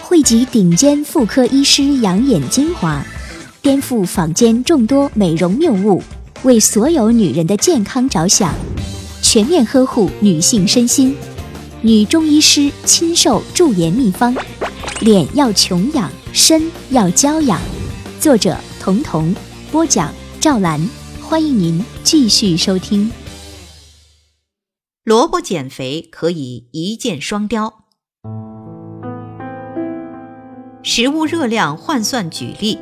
汇集顶尖妇科医师养眼精华，颠覆坊间众多美容谬误，为所有女人的健康着想，全面呵护女性身心。女中医师亲授驻颜秘方，脸要穷养，身要娇养。作者彤彤，播讲赵兰。欢迎您继续收听。 萝卜减肥可以一箭双雕。食物热量换算举例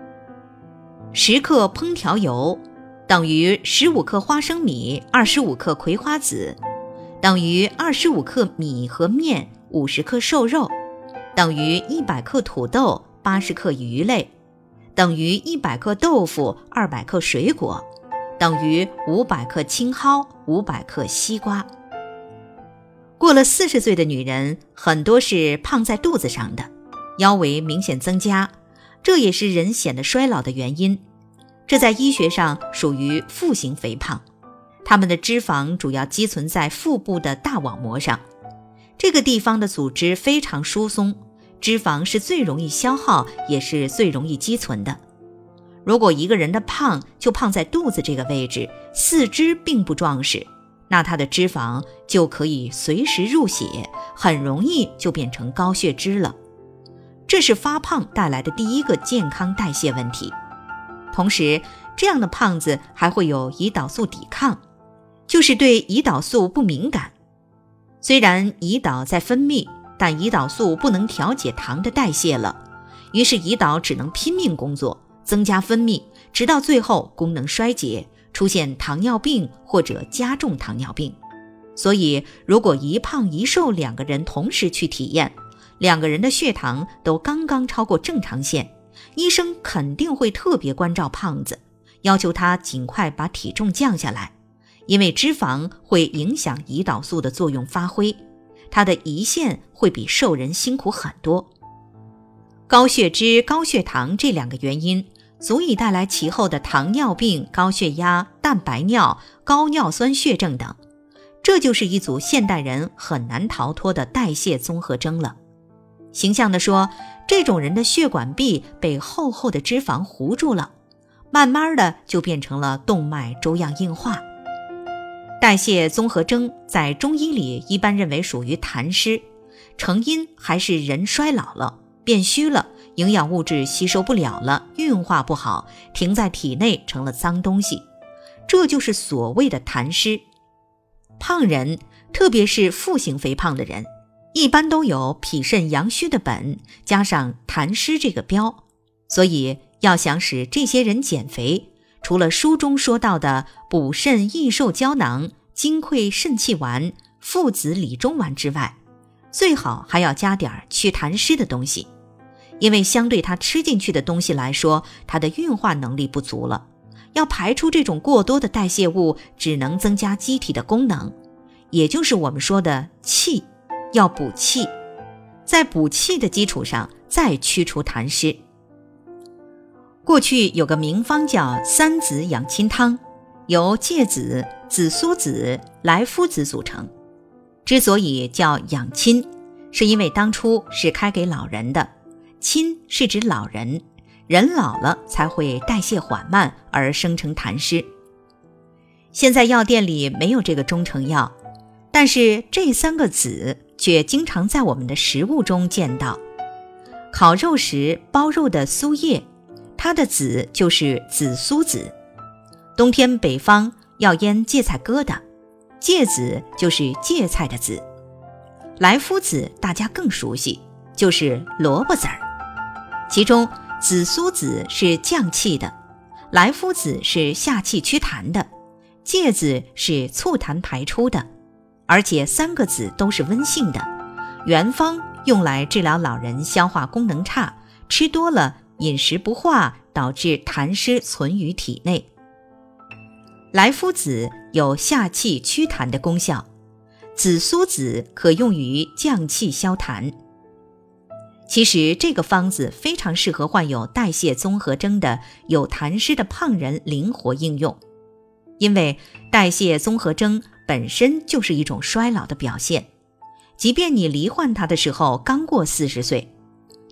，10克烹调油等于15克花生米，25克葵花籽，等于25克米和面，50克瘦肉，等于100克土豆，80克鱼类，等于100克豆腐，200克水果，等于500克青蒿，500克西瓜。过了40岁的女人，很多是胖在肚子上的，腰围明显增加，这也是人显得衰老的原因。这在医学上属于腹型肥胖，它们的脂肪主要积存在腹部的大网膜上，这个地方的组织非常疏松，脂肪是最容易消耗，也是最容易积存的。如果一个人的胖就胖在肚子这个位置，四肢并不壮实，那他的脂肪就可以随时入血，很容易就变成高血脂了。这是发胖带来的第一个健康代谢问题。同时，这样的胖子还会有胰岛素抵抗，就是对胰岛素不敏感。虽然胰岛在分泌，但胰岛素不能调节糖的代谢了，于是胰岛只能拼命工作，增加分泌，直到最后功能衰竭，出现糖尿病或者加重糖尿病。所以如果一胖一瘦两个人同时去体验，两个人的血糖都刚刚超过正常线，医生肯定会特别关照胖子，要求他尽快把体重降下来，因为脂肪会影响胰岛素的作用发挥，他的胰腺会比瘦人辛苦很多。高血脂、高血糖这两个原因足以带来其后的糖尿病、高血压、蛋白尿、高尿酸血症等，这就是一组现代人很难逃脱的代谢综合征了。形象地说，这种人的血管壁被厚厚的脂肪糊住了，慢慢的就变成了动脉粥样硬化。代谢综合征在中医里一般认为属于痰湿，成因还是人衰老了，变虚了，营养物质吸收不了了，运化不好，停在体内成了脏东西，这就是所谓的痰湿。胖人，特别是腹型肥胖的人，一般都有脾肾阳虚的本，加上痰湿这个标，所以要想使这些人减肥，除了书中说到的补肾益寿胶囊、金匮肾气丸、附子理中丸之外，最好还要加点去痰湿的东西，因为相对他吃进去的东西来说，他的运化能力不足了，要排出这种过多的代谢物，只能增加机体的功能，也就是我们说的气，要补气，在补气的基础上再驱除痰湿。过去有个名方叫三子养亲汤，由芥子、紫苏子、莱菔子组成。之所以叫养亲，是因为当初是开给老人的，亲是指老人，人老了才会代谢缓慢而生成痰湿。现在药店里没有这个中成药，但是这3个子却经常在我们的食物中见到。烤肉时包肉的酥叶，它的籽就是紫苏子。冬天北方要腌芥菜疙瘩，芥子就是芥菜的籽。莱菔子大家更熟悉，就是萝卜籽儿。其中紫苏子是降气的，莱菔子是下气祛痰的，芥子是促痰排出的，而且3个子都是温性的，原方用来治疗老人消化功能差，吃多了饮食不化，导致痰湿存于体内。莱菔子有下气祛痰的功效，紫苏子可用于降气消痰。其实这个方子非常适合患有代谢综合征的有痰湿的胖人灵活应用，因为代谢综合征本身就是一种衰老的表现，即便你罹患它的时候刚过40岁，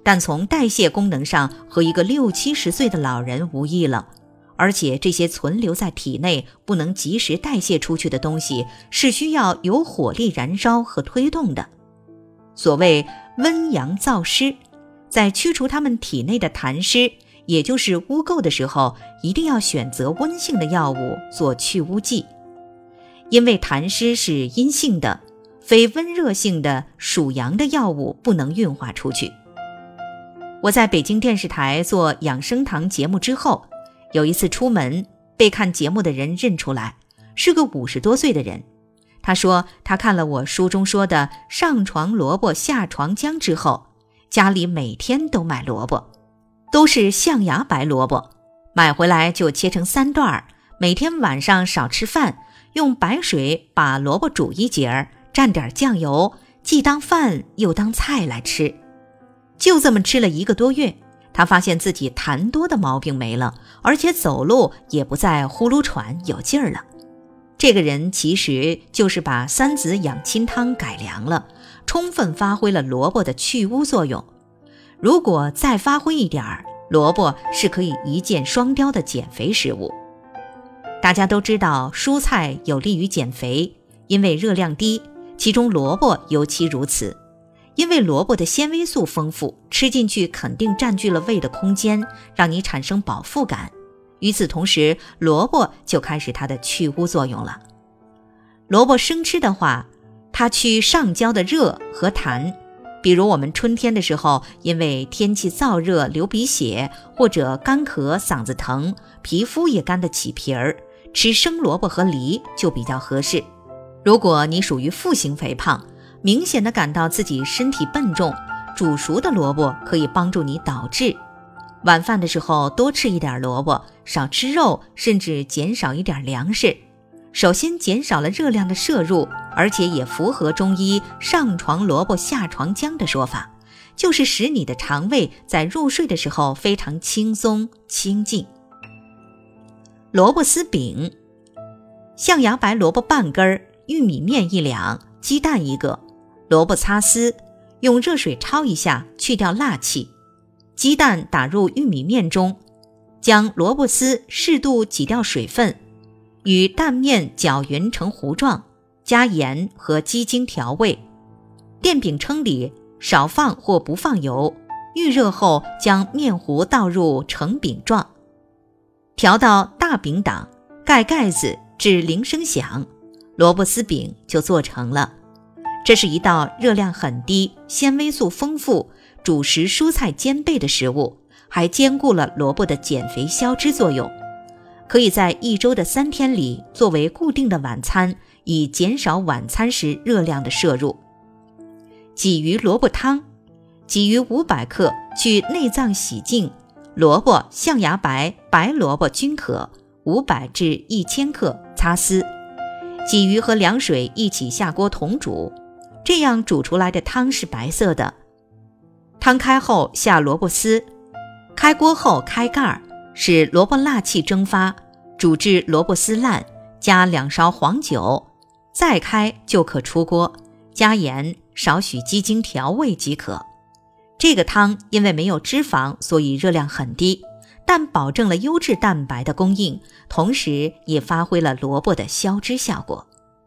但从代谢功能上和一个60-70岁的老人无异了。而且这些存留在体内不能及时代谢出去的东西，是需要有火力燃烧和推动的。所谓温阳燥湿，在驱除他们体内的痰湿，也就是污垢的时候，一定要选择温性的药物做去污剂。因为痰湿是阴性的，非温热性的属阳的药物不能运化出去。我在北京电视台做养生堂节目之后，有一次出门，被看节目的人认出来，是个50多岁的人。他说他看了我书中说的上床萝卜下床姜之后，家里每天都买萝卜，都是象牙白萝卜，买回来就切成3段，每天晚上少吃饭，用白水把萝卜煮一节，蘸点酱油，既当饭又当菜来吃。就这么吃了1个多月，他发现自己痰多的毛病没了，而且走路也不再呼噜喘有劲儿了。这个人其实就是把3子养亲汤改良了，充分发挥了萝卜的去污作用。如果再发挥一点儿，萝卜是可以一箭双雕的减肥食物。大家都知道蔬菜有利于减肥，因为热量低，其中萝卜尤其如此。因为萝卜的纤维素丰富，吃进去肯定占据了胃的空间，让你产生饱腹感。与此同时，萝卜就开始它的去污作用了。萝卜生吃的话，它去上焦的热和痰。比如我们春天的时候，因为天气燥热流鼻血，或者干咳嗓子疼，皮肤也干得起皮儿，吃生萝卜和梨就比较合适。如果你属于腹型肥胖，明显的感到自己身体笨重，煮熟的萝卜可以帮助你导滞。晚饭的时候多吃一点萝卜，少吃肉，甚至减少一点粮食。首先减少了热量的摄入，而且也符合中医上床萝卜下床姜的说法，就是使你的肠胃在入睡的时候非常轻松清静。萝卜丝饼，象牙白萝卜半根，玉米面1两，鸡蛋1个，萝卜擦丝，用热水焯一下，去掉辣气。鸡蛋打入玉米面中，将萝卜丝适度挤掉水分，与蛋面搅匀成糊状，加盐和鸡精调味。电饼铛里少放或不放油，预热后将面糊倒入成饼状，调到大饼档，盖盖子至铃声响，萝卜丝饼就做成了。这是一道热量很低、纤维素丰富、主食蔬菜兼备的食物，还兼顾了萝卜的减肥消脂作用。可以在1周的3天里作为固定的晚餐，以减少晚餐时热量的摄入。鲫鱼萝卜汤，鲫鱼500克，去内脏洗净，萝卜、象牙白、白萝卜均可，500至1000克，擦丝。鲫鱼和凉水一起下锅同煮，这样煮出来的汤是白色的。汤开后下萝卜丝，开锅后开盖，使萝卜辣气蒸发，煮至萝卜丝烂，加2勺黄酒，再开就可出锅，加盐，少许鸡精调味即可。这个汤因为没有脂肪，所以热量很低，但保证了优质蛋白的供应，同时也发挥了萝卜的消脂效果。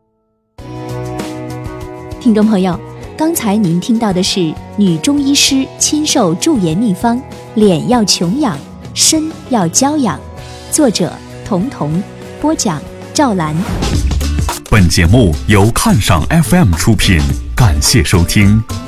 听众朋友，刚才您听到的是女中医师亲授驻颜秘方，脸要穷养，身要娇养，作者童童，播讲赵兰。 本节目由看赏 FM 出品，感谢收听。